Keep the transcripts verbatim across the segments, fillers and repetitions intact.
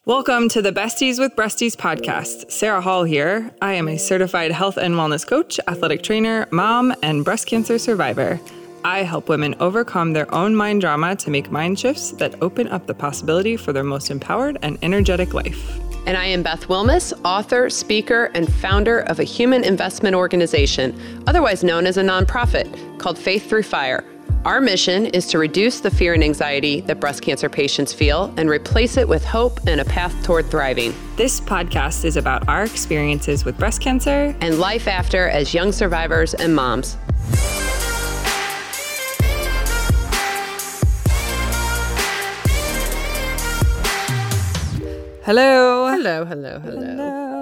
Welcome to the Besties with Breasties podcast. Sarah Hall here. I am a certified health and wellness coach, athletic trainer, mom, and breast cancer survivor. I help women overcome their own mind drama to make mind shifts that open up the possibility for their most empowered and energetic life. And I am Beth Wilmus, author, speaker, and founder of a human investment organization, otherwise known as a nonprofit, called Faith Through Fire. Our mission is to reduce the fear and anxiety that breast cancer patients feel and replace it with hope and a path toward thriving. This podcast is about our experiences with breast cancer and life after as young survivors and moms. Hello. Hello, hello, hello. Hello.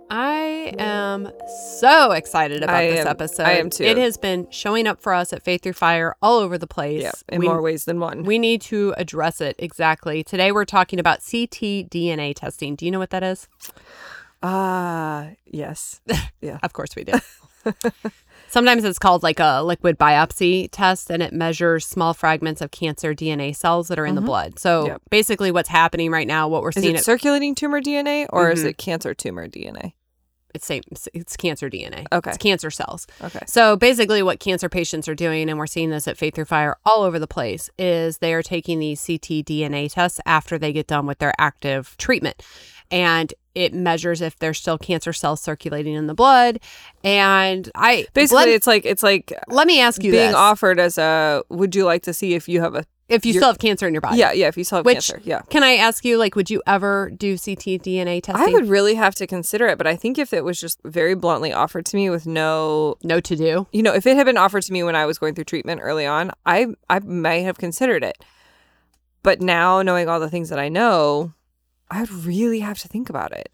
I am so excited about I this am, episode. I am too. It has been showing up for us at Faith Through Fire all over the place. Yeah, in we, more ways than one. We need to address it exactly. Today we're talking about C T D N A testing. Do you know what that is? Ah, uh, yes. Yeah. Of course we do. Sometimes it's called like a liquid biopsy test, and it measures small fragments of cancer D N A cells that are in mm-hmm. the blood. So yep. basically what's happening right now, what we're is seeing... Is it circulating tumor D N A or mm-hmm. is it cancer tumor D N A? It's same. It's cancer D N A. Okay. It's cancer cells. Okay. So basically what cancer patients are doing, and we're seeing this at Faith Through Fire all over the place, is they are taking these C T D N A tests after they get done with their active treatment. And it measures if there's still cancer cells circulating in the blood. And I basically let, it's like it's like let me ask you being this. offered as a would you like to see if you have a if you still have cancer in your body. Yeah, yeah, if you still have Which, cancer. Yeah. Can I ask you, like, would you ever do C T D N A testing? I would really have to consider it, but I think if it was just very bluntly offered to me with no no to do. You know, if it had been offered to me when I was going through treatment early on, I I may have considered it. But now, knowing all the things that I know, I would really have to think about it.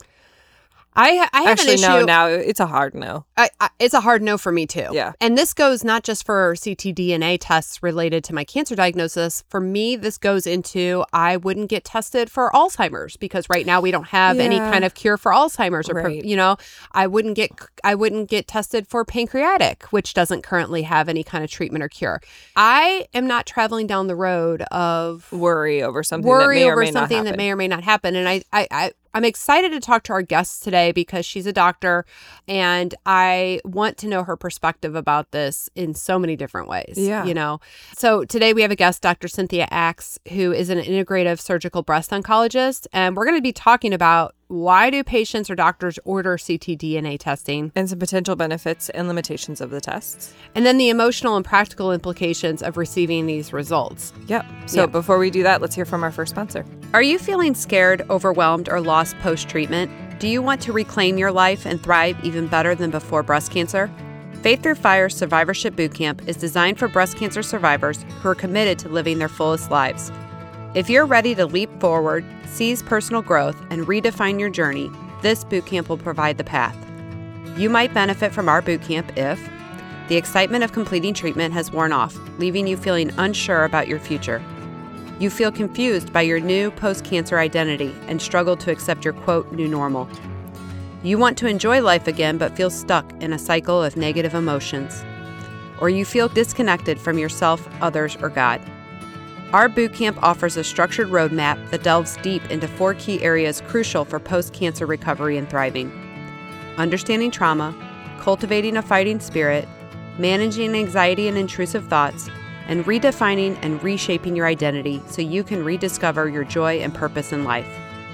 I I have Actually, an issue. no, now it's a hard no. I, I, it's a hard no for me, too. Yeah. And this goes not just for C T D N A tests related to my cancer diagnosis. For me, this goes into I wouldn't get tested for Alzheimer's because right now we don't have yeah. any kind of cure for Alzheimer's. Or, right. you know, I wouldn't get I wouldn't get tested for pancreatic, which doesn't currently have any kind of treatment or cure. I am not traveling down the road of worry over something worry that may over or may something not that happen. may or may not happen. And I, I, I I'm excited to talk to our guest today because she's a doctor and I want to know her perspective about this in so many different ways. Yeah. You know, so today we have a guest, Doctor Cynthia Axe, who is an integrative surgical breast oncologist. And we're going to be talking about why do patients or doctors order C T D N A testing? And some potential benefits and limitations of the tests. And then the emotional and practical implications of receiving these results. Yep. So yep. before we do that, let's hear from our first sponsor. Are you feeling scared, overwhelmed, or lost post-treatment? Do you want to reclaim your life and thrive even better than before breast cancer? Faith Through Fire Survivorship Bootcamp is designed for breast cancer survivors who are committed to living their fullest lives. If you're ready to leap forward, seize personal growth, and redefine your journey, this bootcamp will provide the path. You might benefit from our bootcamp if the excitement of completing treatment has worn off, leaving you feeling unsure about your future. You feel confused by your new post-cancer identity and struggle to accept your, quote, new normal. You want to enjoy life again but feel stuck in a cycle of negative emotions. Or you feel disconnected from yourself, others, or God. Our bootcamp offers a structured roadmap that delves deep into four key areas crucial for post-cancer recovery and thriving: understanding trauma, cultivating a fighting spirit, managing anxiety and intrusive thoughts, and redefining and reshaping your identity so you can rediscover your joy and purpose in life.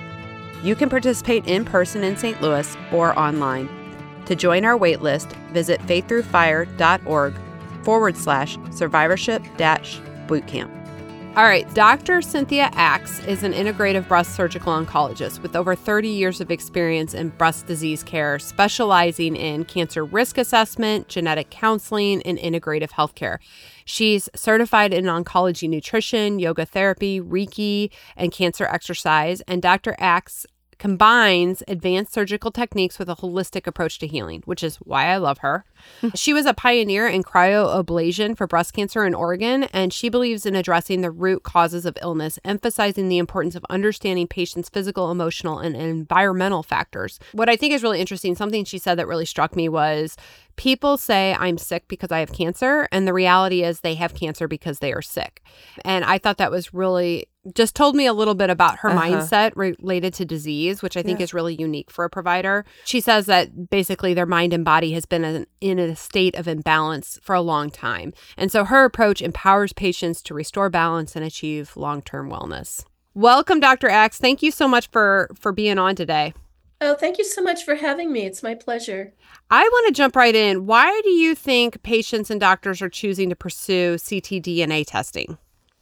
You can participate in person in Saint Louis or online. To join our waitlist, visit faiththroughfire.org forward slash survivorship dash bootcamp. All right, Doctor Cynthia Axe is an integrative breast surgical oncologist with over thirty years of experience in breast disease care, specializing in cancer risk assessment, genetic counseling, and integrative healthcare. She's certified in oncology nutrition, yoga therapy, Reiki, and cancer exercise, and Doctor Axe combines advanced surgical techniques with a holistic approach to healing, which is why I love her. She was a pioneer in cryoablation for breast cancer in Oregon, and she believes in addressing the root causes of illness, emphasizing the importance of understanding patients' physical, emotional, and environmental factors. What I think is really interesting, something she said that really struck me was People say I'm sick because I have cancer, and the reality is they have cancer because they are sick. And I thought that was really, just told me a little bit about her Uh-huh. mindset related to disease, which I think Yeah. is really unique for a provider. She says that basically their mind and body has been in, in a state of imbalance for a long time. And so her approach empowers patients to restore balance and achieve long-term wellness. Welcome, Doctor Axe. Thank you so much for, for being on today. Oh, thank you so much for having me. It's my pleasure. I want to jump right in. Why do you think patients and doctors are choosing to pursue C T D N A testing?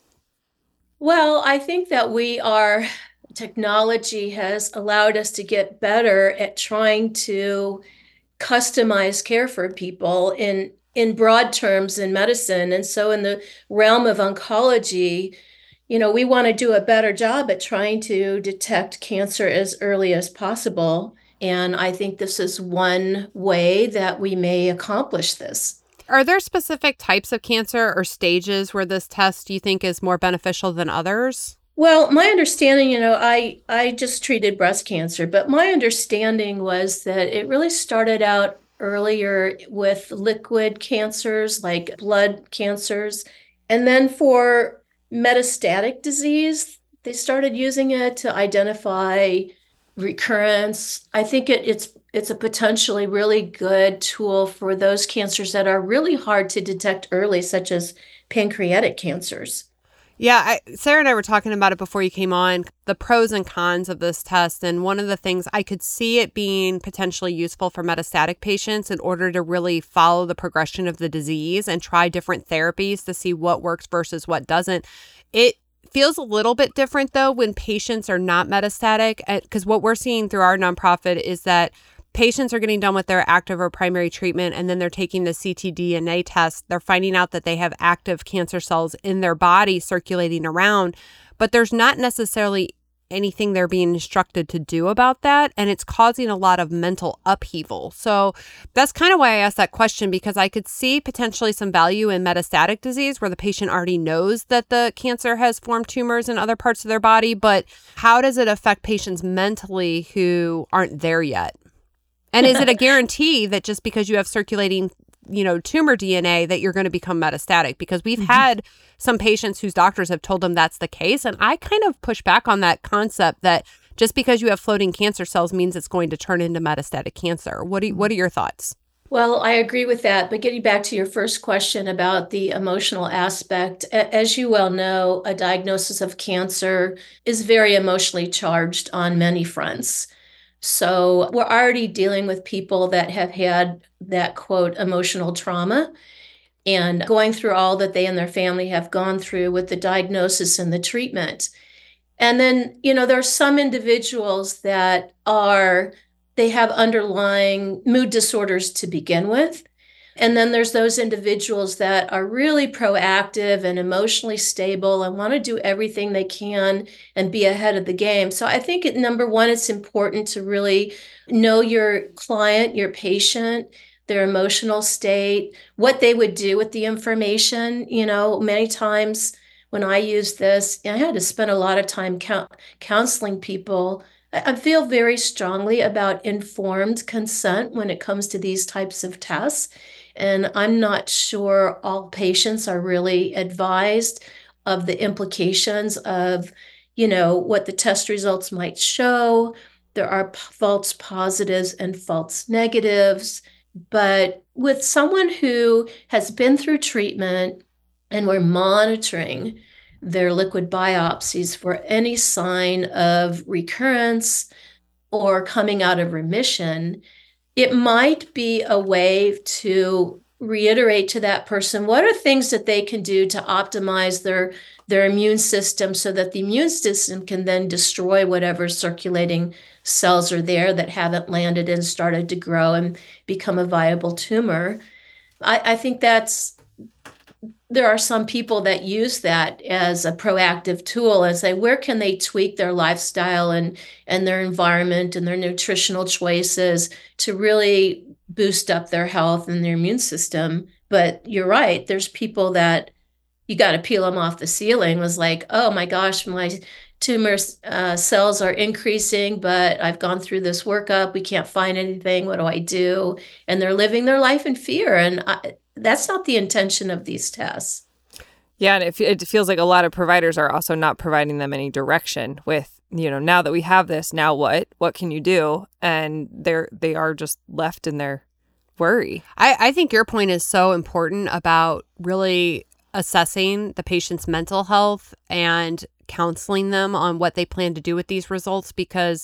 Well, I think that we are, technology has allowed us to get better at trying to customize care for people in, in broad terms in medicine. And so in the realm of oncology, you know, we want to do a better job at trying to detect cancer as early as possible. And I think this is one way that we may accomplish this. Are there specific types of cancer or stages where this test you think is more beneficial than others? Well, my understanding, you know, I, I just treated breast cancer, but my understanding was that it really started out earlier with liquid cancers like blood cancers. And then for metastatic disease, they started using it to identify recurrence. I think it, it's it's a potentially really good tool for those cancers that are really hard to detect early, such as pancreatic cancers. Yeah, I, Sarah and I were talking about it before you came on, the pros and cons of this test. And one of the things I could see it being potentially useful for metastatic patients in order to really follow the progression of the disease and try different therapies to see what works versus what doesn't. It feels a little bit different, though, when patients are not metastatic, because what we're seeing through our nonprofit is that patients are getting done with their active or primary treatment, and then they're taking the C T D N A test. They're finding out that they have active cancer cells in their body circulating around, but there's not necessarily anything they're being instructed to do about that, and it's causing a lot of mental upheaval. So that's kind of why I asked that question, because I could see potentially some value in metastatic disease where the patient already knows that the cancer has formed tumors in other parts of their body, but how does it affect patients mentally who aren't there yet? And is it a guarantee that just because you have circulating, you know, tumor D N A that you're going to become metastatic? Because we've mm-hmm. had some patients whose doctors have told them that's the case. And I kind of push back on that concept that just because you have floating cancer cells means it's going to turn into metastatic cancer. What do you, what are your thoughts? Well, I agree with that. But getting back to your first question about the emotional aspect, as you well know, a diagnosis of cancer is very emotionally charged on many fronts. So we're already dealing with people that have had that, quote, emotional trauma and going through all that they and their family have gone through with the diagnosis and the treatment. And then, you know, there are some individuals that are, they have underlying mood disorders to begin with. And then there's those individuals that are really proactive and emotionally stable and want to do everything they can and be ahead of the game. So I think, it, number one, it's important to really know your client, your patient, their emotional state, what they would do with the information. You know, many times when I use this, I had to spend a lot of time count, counseling people. I feel very strongly about informed consent when it comes to these types of tests. And I'm not sure all patients are really advised of the implications of, you know, what the test results might show. There are false positives and false negatives. But with someone who has been through treatment and we're monitoring their liquid biopsies for any sign of recurrence or coming out of remission, it might be a way to reiterate to that person what are things that they can do to optimize their, their immune system so that the immune system can then destroy whatever circulating cells are there that haven't landed and started to grow and become a viable tumor. I, I think that's, there are some people that use that as a proactive tool and say, where can they tweak their lifestyle and, and their environment and their nutritional choices to really boost up their health and their immune system. But you're right, there's people that you got to peel them off the ceiling. Was like, oh my gosh, my tumor uh, cells are increasing, but I've gone through this workup. We can't find anything. What do I do? And they're living their life in fear. And I, that's not the intention of these tests. Yeah, and it, it feels like a lot of providers are also not providing them any direction with, you know, now that we have this, now what? What can you do? And they're they are just left in their worry. I, I think your point is so important about really assessing the patient's mental health and counseling them on what they plan to do with these results, because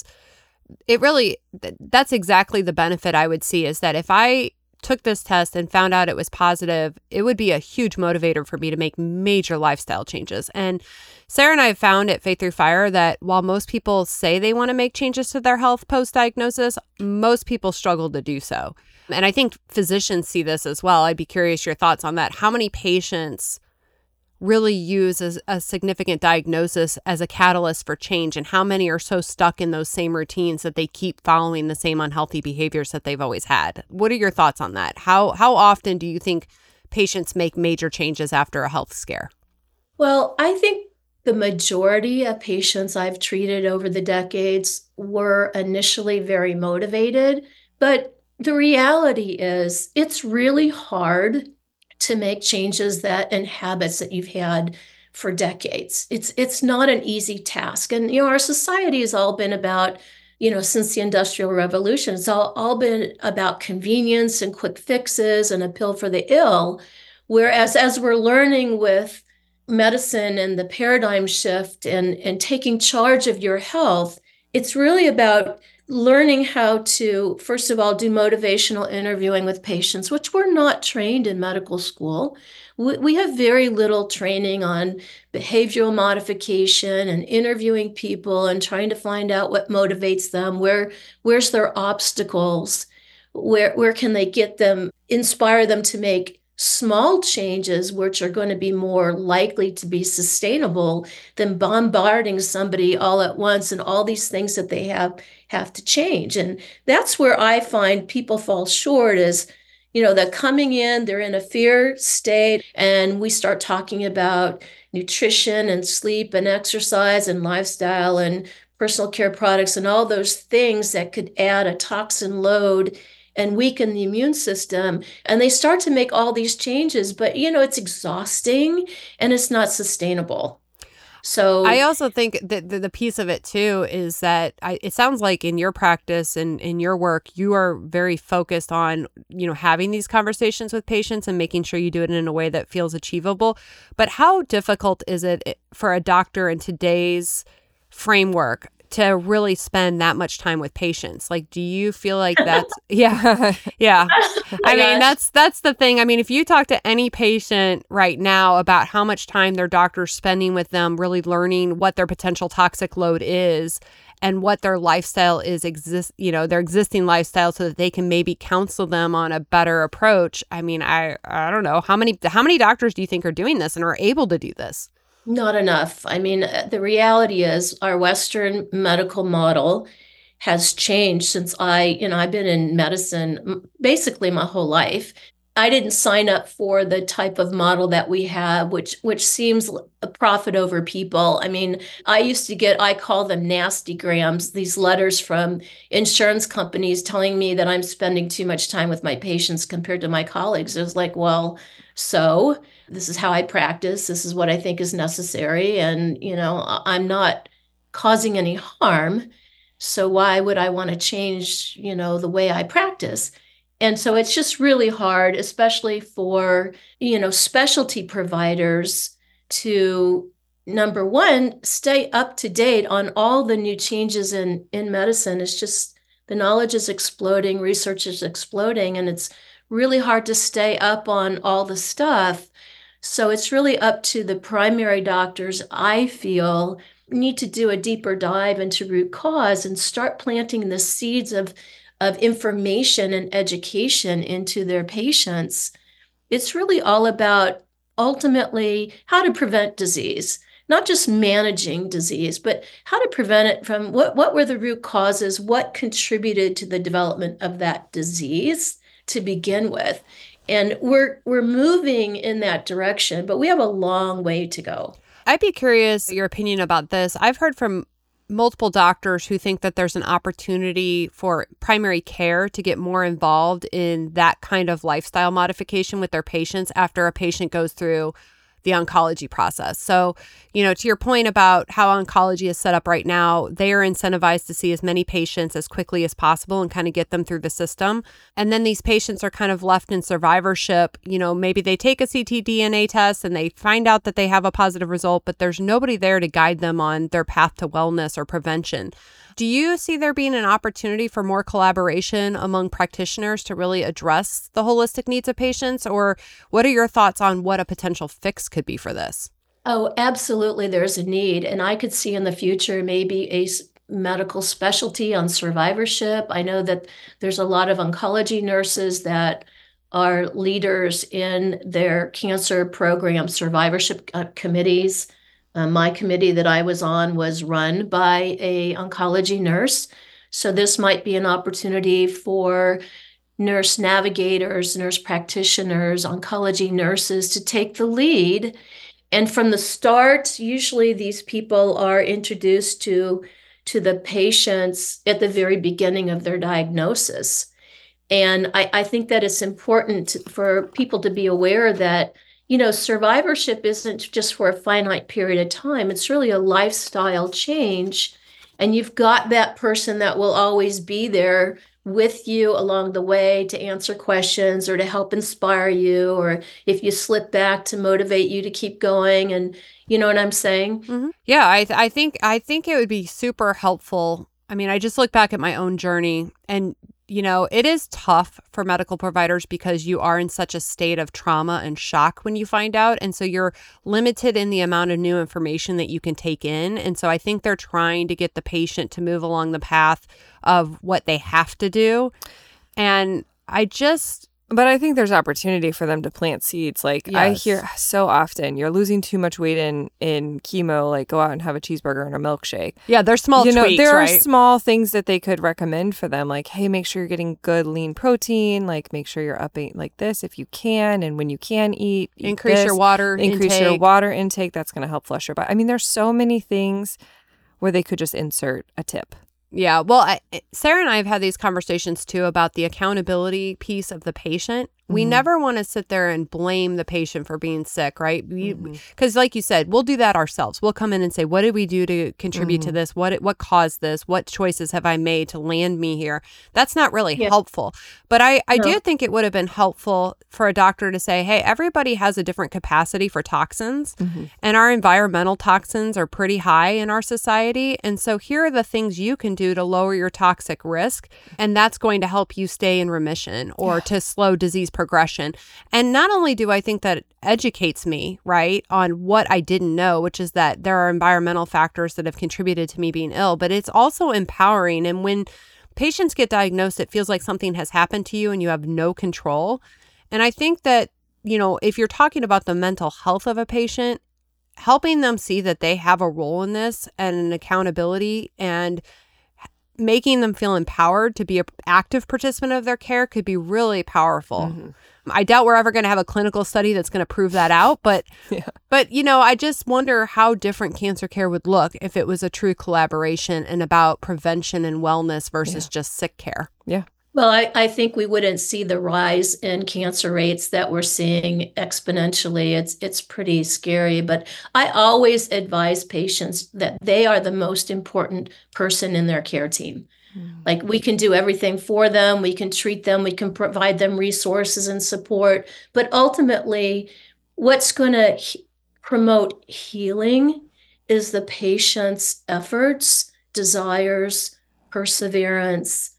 it really, that's exactly the benefit I would see, is that if I took this test and found out it was positive, it would be a huge motivator for me to make major lifestyle changes. And Sarah and I have found at Faith Through Fire that while most people say they want to make changes to their health post-diagnosis, most people struggle to do so. And I think physicians see this as well. I'd be curious your thoughts on that. How many patients really use a, a significant diagnosis as a catalyst for change, and how many are so stuck in those same routines that they keep following the same unhealthy behaviors that they've always had? What are your thoughts on that? How how often do you think patients make major changes after a health scare? Well, I think the majority of patients I've treated over the decades were initially very motivated, but the reality is it's really hard to make changes that and habits that you've had for decades. It's it's not an easy task. And, you know, our society has all been about, you know, since the Industrial Revolution, it's all, all been about convenience and quick fixes and a pill for the ill. Whereas as we're learning with medicine and the paradigm shift and, and taking charge of your health, it's really about learning how to, first of all, do motivational interviewing with patients, which we're not trained in medical school. We, we have very little training on behavioral modification and interviewing people and trying to find out what motivates them, where where's their obstacles, where where can they get them, inspire them to make small changes, which are going to be more likely to be sustainable than bombarding somebody all at once and all these things that they have have to change. And that's where I find people fall short is, you know, they're coming in, they're in a fear state, and we start talking about nutrition and sleep and exercise and lifestyle and personal care products and all those things that could add a toxin load and weaken the immune system. And they start to make all these changes, but, you know, it's exhausting and it's not sustainable. So I also think that the, the piece of it too is that I, it sounds like in your practice and in your work, you are very focused on, you know, having these conversations with patients and making sure you do it in a way that feels achievable. But how difficult is it for a doctor in today's framework to really spend that much time with patients? Like, do you feel like that's, yeah, yeah. I mean, that's, that's the thing. I mean, if you talk to any patient right now about how much time their doctor's spending with them, really learning what their potential toxic load is and what their lifestyle is, exist, you know, their existing lifestyle, so that they can maybe counsel them on a better approach. I mean, I, I don't know how many, how many doctors do you think are doing this and are able to do this? Not enough. I mean, the reality is our Western medical model has changed since I, you know, I've been in medicine basically my whole life. I didn't sign up for the type of model that we have, which which seems a profit over people. I mean, I used to get, I call them nasty grams, these letters from insurance companies telling me that I'm spending too much time with my patients compared to my colleagues. It was like, well, so this is how I practice. This is what I think is necessary. And, you know, I'm not causing any harm. So why would I want to change, you know, the way I practice? And so it's just really hard, especially for, you know, specialty providers to, number one, stay up to date on all the new changes in, in medicine. It's just the knowledge is exploding, research is exploding, and it's really hard to stay up on all the stuff. So it's really up to the primary doctors, I feel, need to do a deeper dive into root cause and start planting the seeds of, of information and education into their patients. It's really all about ultimately how to prevent disease, not just managing disease, but how to prevent it from what, what were the root causes, what contributed to the development of that disease to begin with. And we're we're moving in that direction, but we have a long way to go. I'd be curious your opinion about this. I've heard from multiple doctors who think that there's an opportunity for primary care to get more involved in that kind of lifestyle modification with their patients after a patient goes through the oncology process. So, you know, to your point about how oncology is set up right now, they are incentivized to see as many patients as quickly as possible and kind of get them through the system. And then these patients are kind of left in survivorship. You know, maybe they take a C T D N A test and they find out that they have a positive result, but there's nobody there to guide them on their path to wellness or prevention. Do you see there being an opportunity for more collaboration among practitioners to really address the holistic needs of patients? Or what are your thoughts on what a potential fix could be for this? Oh, absolutely. There's a need. And I could see in the future maybe a medical specialty on survivorship. I know that there's a lot of oncology nurses that are leaders in their cancer program survivorship uh, committees. Uh, my committee that I was on was run by a oncology nurse. So this might be an opportunity for nurse navigators, nurse practitioners, oncology nurses to take the lead. And from the start, usually these people are introduced to, to the patients at the very beginning of their diagnosis. And I, I think that it's important for people to be aware that, you know, survivorship isn't just for a finite period of time. It's really a lifestyle change. And you've got that person that will always be there with you along the way to answer questions or to help inspire you, or if you slip back, to motivate you to keep going. And you know what I'm saying? Mm-hmm. Yeah, I th- I think I think it would be super helpful. I mean, I just look back at my own journey, and you know, it is tough for medical providers because you are in such a state of trauma and shock when you find out. And so you're limited in the amount of new information that you can take in. And so I think they're trying to get the patient to move along the path of what they have to do. And I just... But I think there's opportunity for them to plant seeds. Like, yes. I hear so often, you're losing too much weight in, in chemo, like go out and have a cheeseburger and a milkshake. Yeah, there's small you know, tweaks, there right? are small things that they could recommend for them. Like, hey, make sure you're getting good lean protein. Like, make sure you're upping like this if you can. And when you can eat, eat increase this. your water Increase intake. your water intake. That's going to help flush your body. I mean, there's so many things where they could just insert a tip. Yeah, well, I, Sarah and I have had these conversations too about the accountability piece of the patient. We mm-hmm. never want to sit there and blame the patient for being sick, right? Because mm-hmm. like you said, we'll do that ourselves. We'll come in and say, what did we do to contribute mm-hmm. to this? What what caused this? What choices have I made to land me here? That's not really yeah. helpful. But I, I no. do think it would have been helpful for a doctor to say, hey, everybody has a different capacity for toxins. Mm-hmm. And our environmental toxins are pretty high in our society. And so here are the things you can do to lower your toxic risk. And that's going to help you stay in remission or yeah. to slow disease progression. And not only do I think that it educates me, right, on what I didn't know, which is that there are environmental factors that have contributed to me being ill, but it's also empowering. And when patients get diagnosed, it feels like something has happened to you and you have no control. And I think that, you know, if you're talking about the mental health of a patient, helping them see that they have a role in this and an accountability and making them feel empowered to be an active participant of their care could be really powerful. Mm-hmm. I doubt we're ever going to have a clinical study that's going to prove that out, but, yeah. but you know, I just wonder how different cancer care would look if it was a true collaboration and about prevention and wellness versus yeah. just sick care. Yeah. Well, I, I think we wouldn't see the rise in cancer rates that we're seeing exponentially. It's it's pretty scary. But I always advise patients that they are the most important person in their care team. Mm. Like, we can do everything for them. We can treat them. We can provide them resources and support. But ultimately, what's going to he- promote healing is the patient's efforts, desires, perseverance,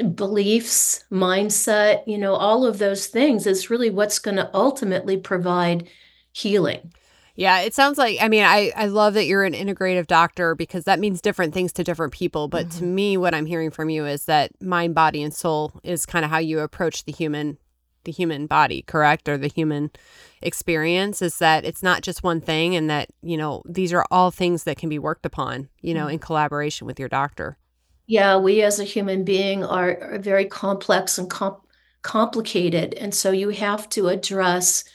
beliefs, mindset, you know, all of those things is really what's going to ultimately provide healing. Yeah, it sounds like, I mean, I, I love that you're an integrative doctor because that means different things to different people. But mm-hmm. to me, what I'm hearing from you is that mind, body, and soul is kind of how you approach the human, the human body, correct? Or the human experience, is that it's not just one thing, and that, you know, these are all things that can be worked upon, you know, mm-hmm. in collaboration with your doctor. Yeah, we as a human being are, are very complex and com- complicated. And so you have to address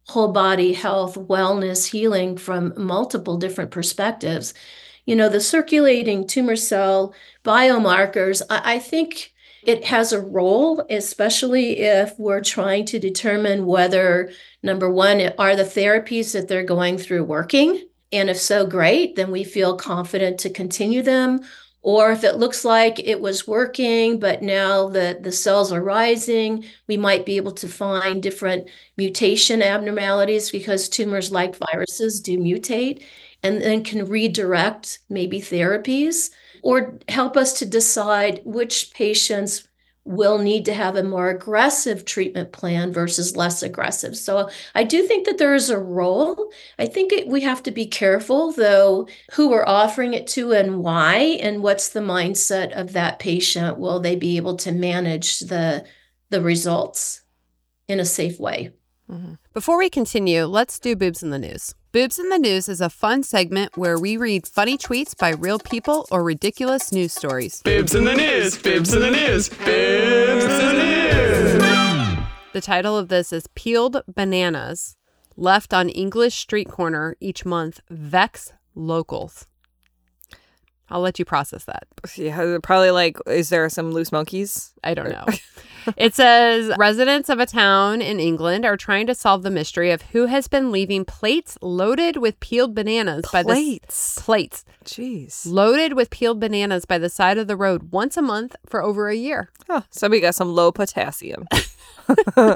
whole body health, wellness, healing from multiple different perspectives. You know, the circulating tumor cell biomarkers, I, I think it has a role, especially if we're trying to determine whether, number one, are the therapies that they're going through working? And if so, great, then we feel confident to continue them. Or if it looks like it was working, but now the, the cells are rising, we might be able to find different mutation abnormalities because tumors like viruses do mutate, and then can redirect maybe therapies or help us to decide which patients will need to have a more aggressive treatment plan versus less aggressive. So I do think that there is a role. I think it, we have to be careful, though, who we're offering it to and why, and what's the mindset of that patient. Will they be able to manage the, the results in a safe way? Mm-hmm. Before we continue, let's do Boobs in the News. Boobs in the News is a fun segment where we read funny tweets by real people or ridiculous news stories. Boobs in the News, Boobs in the News, Boobs in the News. The title of this is Peeled Bananas Left on English Street Corner Each Month Vex Locals. I'll let you process that. Yeah, probably like, is there some loose monkeys? I don't know. It says residents of a town in England are trying to solve the mystery of who has been leaving plates loaded with peeled bananas plates. by the plates. Jeez. Loaded with peeled bananas by the side of the road once a month for over a year. Oh, somebody got some low potassium. uh,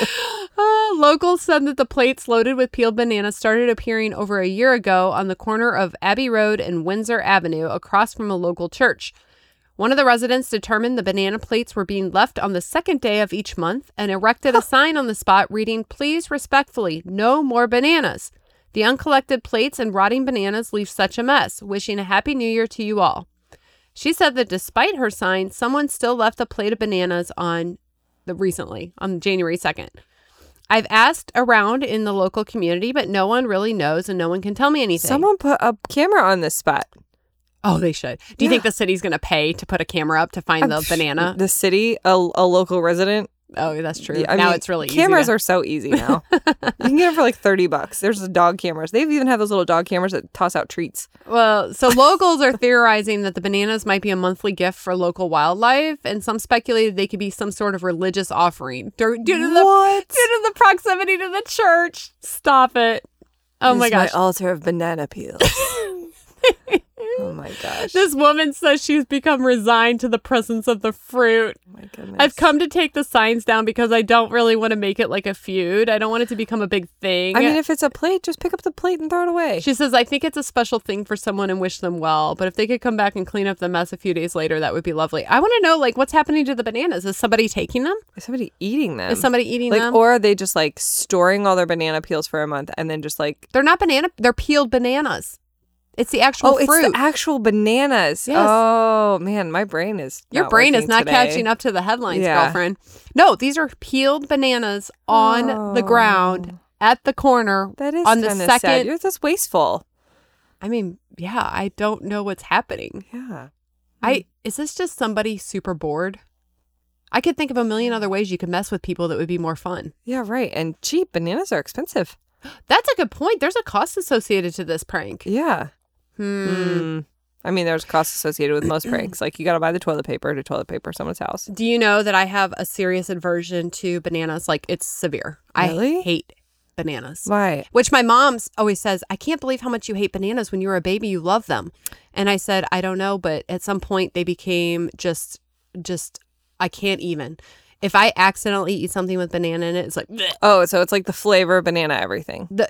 locals said that the plates loaded with peeled bananas started appearing over a year ago on the corner of Abbey Road and Windsor Avenue across from a local church. One of the residents determined the banana plates were being left on the second day of each month and erected a sign on the spot reading, "Please respectfully, no more bananas. The uncollected plates and rotting bananas leave such a mess. Wishing a happy new year to you all." She said that despite her sign, someone still left a plate of bananas on the recently, on January second. I've asked around in the local community, but no one really knows and no one can tell me anything. Someone put a camera on this spot. Oh, they should. Do you Yeah. think the city's going to pay to put a camera up to find the I'm banana? The city, a, a local resident. Oh, that's true. Yeah, I now mean, it's really cameras easy. are so easy now. You can get them for like thirty bucks. There's the dog cameras. They even have those little dog cameras that toss out treats. Well, so locals are theorizing that the bananas might be a monthly gift for local wildlife, and some speculated they could be some sort of religious offering due, due to the What? due to the proximity to the church. Stop it! Oh my It's gosh! my altar of banana peels. Oh my gosh. This woman says she's become resigned to the presence of the fruit. Oh my goodness. I've come to take the signs down because I don't really want to make it like a feud. I don't want it to become a big thing. I mean, if it's a plate, just pick up the plate and throw it away. She says, I think it's a special thing for someone and wish them well. But if they could come back and clean up the mess a few days later, that would be lovely. I want to know, like, what's happening to the bananas? Is somebody taking them? Is somebody eating them? Is somebody eating like, them? Or are they just like storing all their banana peels for a month and then just like... They're not banana. They're peeled bananas. It's the actual Oh, fruit. it's the actual bananas. Yes. Oh, man, my brain is Your not brain is working not today. catching up to the headlines, Yeah. girlfriend. No, these are peeled bananas on Oh. the ground at the corner That is on the kind of second. sad. You're just wasteful. I mean, yeah, I don't know what's happening. Yeah. I is this just somebody super bored? I could think of a million other ways you could mess with people that would be more fun. Yeah, right. And cheap. Bananas are expensive. That's a good point. There's a cost associated to this prank. Yeah. Hmm. Mm. I mean, there's costs associated with most pranks. Like, you got to buy the toilet paper to toilet paper someone's house. Do you know that I have a serious aversion to bananas? Like, it's severe. Really? I hate bananas. Why? Which my mom always says, I can't believe how much you hate bananas. When you were a baby, you loved them. And I said, I don't know, but at some point they became just, just, I can't even. If I accidentally eat something with banana in it, it's like, bleh. Oh, so it's like the flavor of banana everything. The,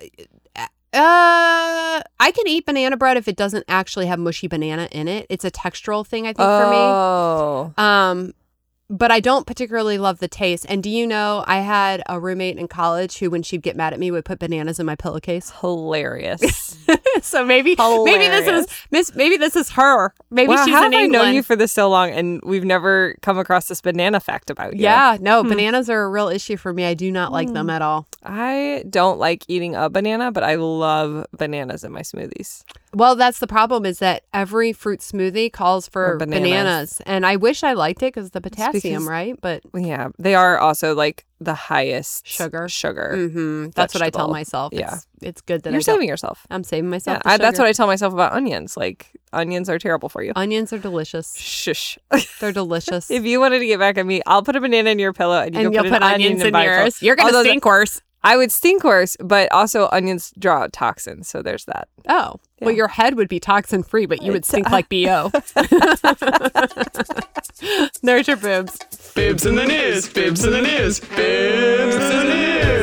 uh, I can eat banana bread if it doesn't actually have mushy banana in it. It's a textural thing, I think, Oh. for me. Um, but I don't particularly love the taste. And do you know, I had a roommate in college who, when she'd get mad at me, would put bananas in my pillowcase. Hilarious. So maybe, maybe this is Miss. Maybe this is her. Maybe Wow, she's how in have I England. known you for this so long and we've never come across this banana fact about you? Yeah, no, Hmm. bananas are a real issue for me. I do not like them at all. I don't like eating a banana, but I love bananas in my smoothies. Well, that's the problem is that every fruit smoothie calls for bananas. bananas. And I wish I liked it because the It's potassium, because- right? But Yeah, they are also like the highest Sugar. Sugar. hmm that's what I tell vegetable. myself. Yeah. It's, it's good that You're I don't- saving yourself. I'm saving myself. Yeah, the I, that's sugar. what I tell myself about onions. Like, onions are terrible for you. Onions are delicious. Shush. They're delicious. If you wanted to get back at me, I'll put a banana in your pillow and you and can you'll put, put an onions onion in by itself. yours. You're going to Although stink worse. I would stink worse, but also onions draw out toxins, so there's that. Oh, Yeah. well, your head would be toxin free, but you would It's- stink like B O. There's your boobs. Bibs in the news, bibs in the news, bibs in the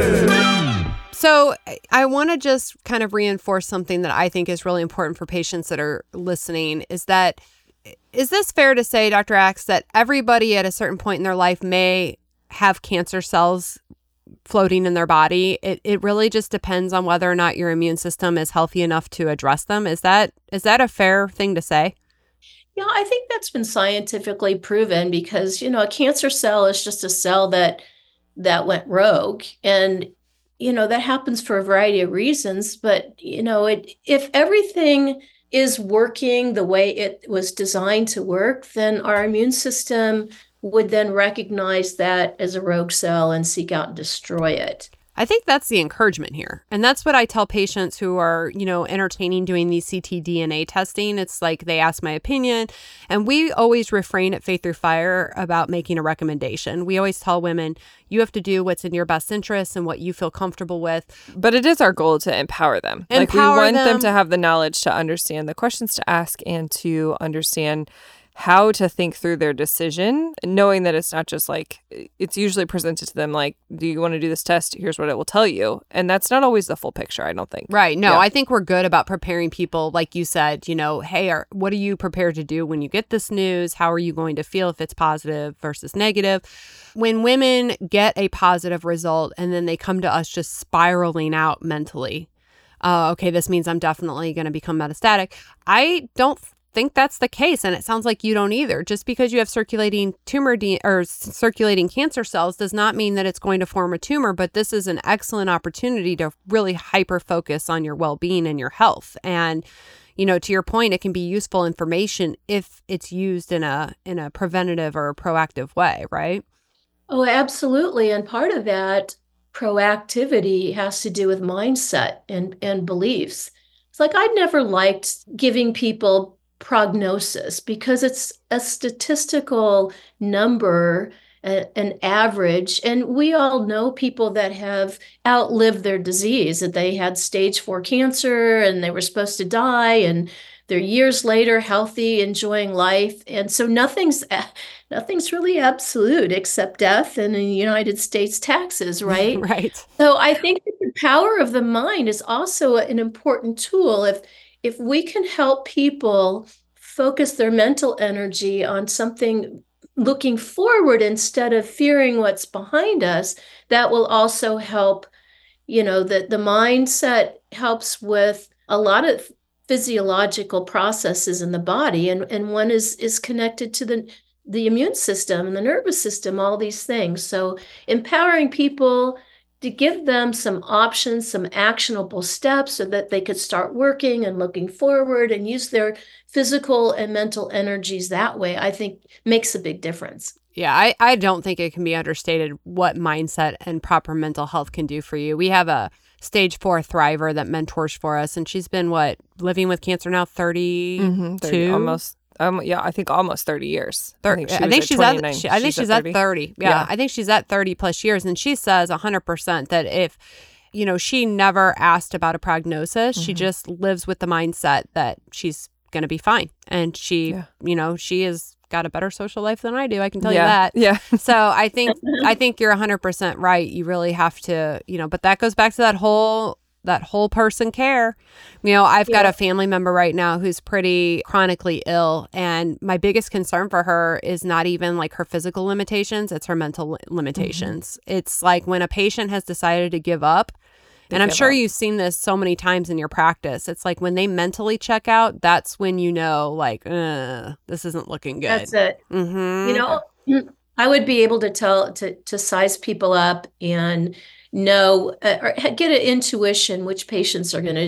news. So I want to just kind of reinforce something that I think is really important for patients that are listening is that, is this fair to say, Doctor Axe, that everybody at a certain point in their life may have cancer cells floating in their body? It it really just depends on whether or not your immune system is healthy enough to address them. Is that is that a fair thing to say? Yeah, I think that's been scientifically proven because, you know, a cancer cell is just a cell that that went rogue. And, you know, that happens for a variety of reasons. But, you know, it if everything is working the way it was designed to work, then our immune system would then recognize that as a rogue cell and seek out and destroy it. I think that's the encouragement here. And that's what I tell patients who are, you know, entertaining doing these C T D N A testing. It's like they ask my opinion. And we always refrain at Faith Through Fire about making a recommendation. We always tell women, you have to do what's in your best interest and what you feel comfortable with. But it is our goal to empower them. Empower like we want them. them to have the knowledge to understand the questions to ask and to understand how to think through their decision, knowing that it's not just like, it's usually presented to them like, do you want to do this test? Here's what it will tell you. And that's not always the full picture, I don't think. Right. No, Yeah. I think we're good about preparing people. Like you said, you know, hey, are, what are you prepared to do when you get this news? How are you going to feel if it's positive versus negative? When women get a positive result and then they come to us just spiraling out mentally, uh, okay, this means I'm definitely going to become metastatic. I don't think that's the case, and it sounds like you don't either. Just because you have circulating tumor de- or circulating cancer cells does not mean that it's going to form a tumor, but this is an excellent opportunity to really hyper focus on your well-being and your health. And you know, to your point, it can be useful information if it's used in a in a preventative or a proactive way, right? Oh, absolutely. And part of that proactivity has to do with mindset and, and beliefs. It's like I'd never liked giving people prognosis because it's a statistical number, a, an average. And we all know people that have outlived their disease, that they had stage four cancer and they were supposed to die and they're years later healthy, enjoying life. And so nothing's nothing's really absolute except death and in the United States taxes, right? Right. So I think that the power of the mind is also an important tool. If if we can help people focus their mental energy on something looking forward instead of fearing what's behind us, that will also help, you know, that the mindset helps with a lot of physiological processes in the body. And, and one is is connected to the the immune system and the nervous system, all these things. So empowering people to give them some options, some actionable steps so that they could start working and looking forward and use their physical and mental energies that way, I think makes a big difference. Yeah, I, I don't think it can be understated what mindset and proper mental health can do for you. We have a stage four thriver that mentors for us, and she's been, what, living with cancer now thirty-two? Mm-hmm, thirty, almost. Um, yeah, I think almost thirty years. Thir- I think, she I was think at she's twenty-nine. at. She, I think she's, at thirty. thirty. Yeah, Yeah. I think she's at thirty plus years, and she says a hundred percent that if, you know, she never asked about a prognosis, Mm-hmm. she just lives with the mindset that she's going to be fine, and she, Yeah. you know, she has got a better social life than I do. I can tell yeah. you that. Yeah. So I think I think you're a hundred percent right. You really have to, you know, but that goes back to that whole. that whole person care. You know, I've got Yeah. a family member right now who's pretty chronically ill. And my biggest concern for her is not even like her physical limitations, it's her mental li- limitations. Mm-hmm. It's like when a patient has decided to give up, They and I'm give sure up. you've seen this so many times in your practice. It's like when they mentally check out, that's when you know, like, uh, this isn't looking good. That's it. Mm-hmm. You know, I would be able to tell, to, to size people up and know, uh, or get an intuition which patients are going to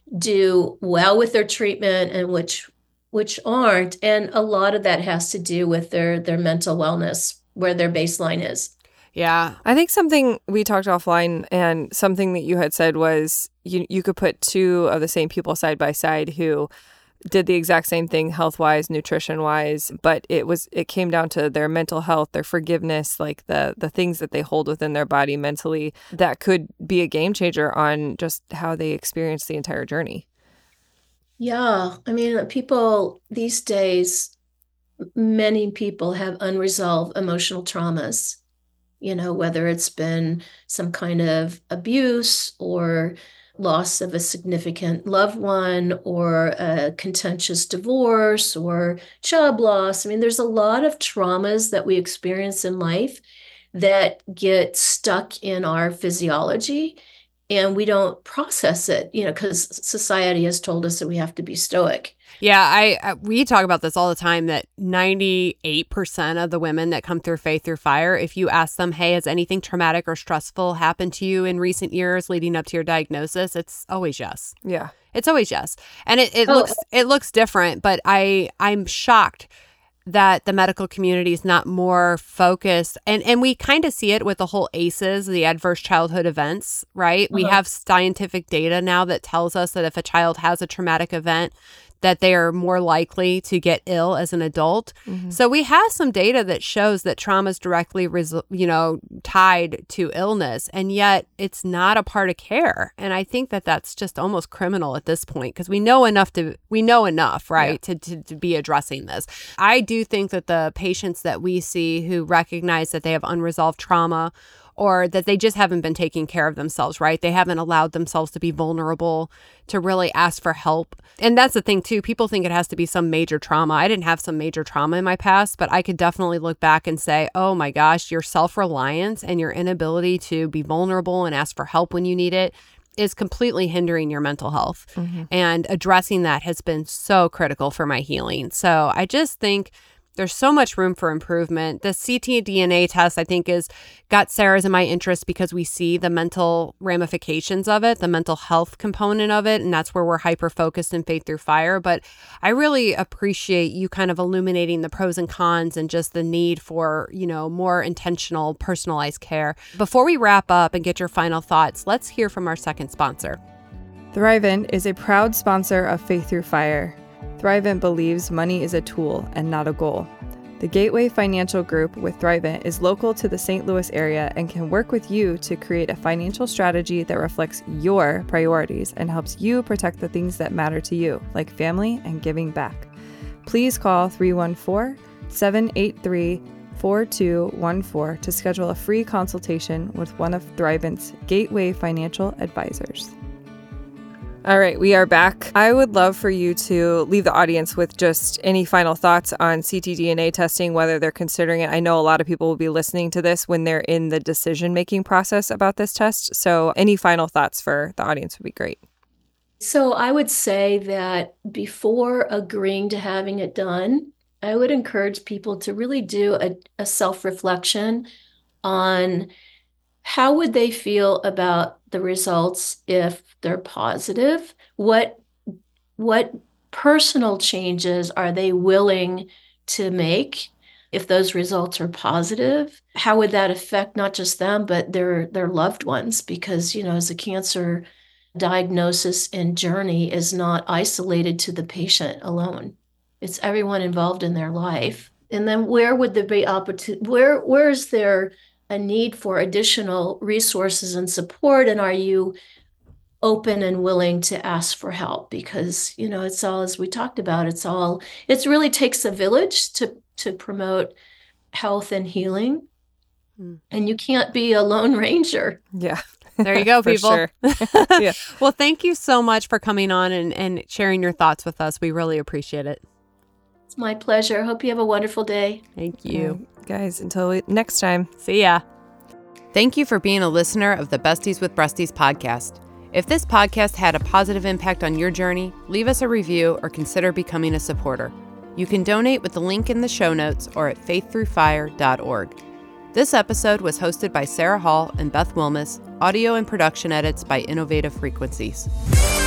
do well with their treatment and which which aren't. And a lot of that has to do with their their mental wellness, where their baseline is. Yeah. I think something we talked offline and something that you had said was you you could put two of the same people side by side who did the exact same thing health-wise, nutrition-wise, but it was it came down to their mental health, their forgiveness, like the the things that they hold within their body mentally that could be a game changer on just how they experience the entire journey. Yeah. I mean, people these days, many people have unresolved emotional traumas, you know, whether it's been some kind of abuse or loss of a significant loved one or a contentious divorce or job loss. I mean, there's a lot of traumas that we experience in life that get stuck in our physiology and we don't process it, you know, because society has told us that we have to be stoic. Yeah, I, I we talk about this all the time that ninety-eight percent of the women that come through Faith Through Fire, if you ask them, hey, has anything traumatic or stressful happened to you in recent years leading up to your diagnosis? It's always yes. Yeah. It's always yes. And it, it Oh. looks it looks different, but I I'm shocked that the medical community is not more focused. And and we kind of see it with the whole A C Es, the adverse childhood events, right? We Uh-huh. have scientific data now that tells us that if a child has a traumatic event, that they are more likely to get ill as an adult. Mm-hmm. So we have some data that shows that trauma is directly, resu- you know, tied to illness, and yet it's not a part of care. And I think that that's just almost criminal at this point because we know enough to we know enough, right, yeah. to, to to be addressing this. I do think that the patients that we see who recognize that they have unresolved trauma or that they just haven't been taking care of themselves, right? They haven't allowed themselves to be vulnerable, to really ask for help. And that's the thing too. People think it has to be some major trauma. I didn't have some major trauma in my past, but I could definitely look back and say, oh my gosh, your self-reliance and your inability to be vulnerable and ask for help when you need it is completely hindering your mental health. Mm-hmm. And addressing that has been so critical for my healing. So I just think there's so much room for improvement. The C T D N A test, I think, is got Sarah's in my interest because we see the mental ramifications of it, the mental health component of it, and that's where we're hyper-focused in Faith Through Fire. But I really appreciate you kind of illuminating the pros and cons and just the need for, you know, more intentional, personalized care. Before we wrap up and get your final thoughts, let's hear from our second sponsor. Thrivent is a proud sponsor of Faith Through Fire. Thrivent believes money is a tool and not a goal. The Gateway Financial Group with Thrivent is local to the Saint Louis area and can work with you to create a financial strategy that reflects your priorities and helps you protect the things that matter to you, like family and giving back. Please call three one four, seven eight three, four two one four to schedule a free consultation with one of Thrivent's Gateway Financial Advisors. All right, we are back. I would love for you to leave the audience with just any final thoughts on C T D N A testing, whether they're considering it. I know a lot of people will be listening to this when they're in the decision-making process about this test. So any final thoughts for the audience would be great. So I would say that before agreeing to having it done, I would encourage people to really do a, a self-reflection on how would they feel about the results if they're positive? What, what personal changes are they willing to make if those results are positive? How would that affect not just them, but their, their loved ones? Because, you know, as a cancer diagnosis and journey is not isolated to the patient alone. It's everyone involved in their life. And then where would there be opportunity? Where, where is there a need for additional resources and support? And are you open and willing to ask for help? Because, you know, it's all, as we talked about, it's all, it really takes a village to, to promote health and healing. Mm. And you can't be a lone ranger. Yeah. There you go, people. Sure. Yeah. Well, thank you so much for coming on and, and sharing your thoughts with us. We really appreciate it. It's my pleasure. Hope you have a wonderful day. Thank you. Um, guys, until we, next time. See ya. Thank you for being a listener of the Besties with Breasties podcast. If this podcast had a positive impact on your journey, leave us a review or consider becoming a supporter. You can donate with the link in the show notes or at faith through fire dot org. This episode was hosted by Sarah Hall and Beth Wilmus, audio and production edits by Innovative Frequencies.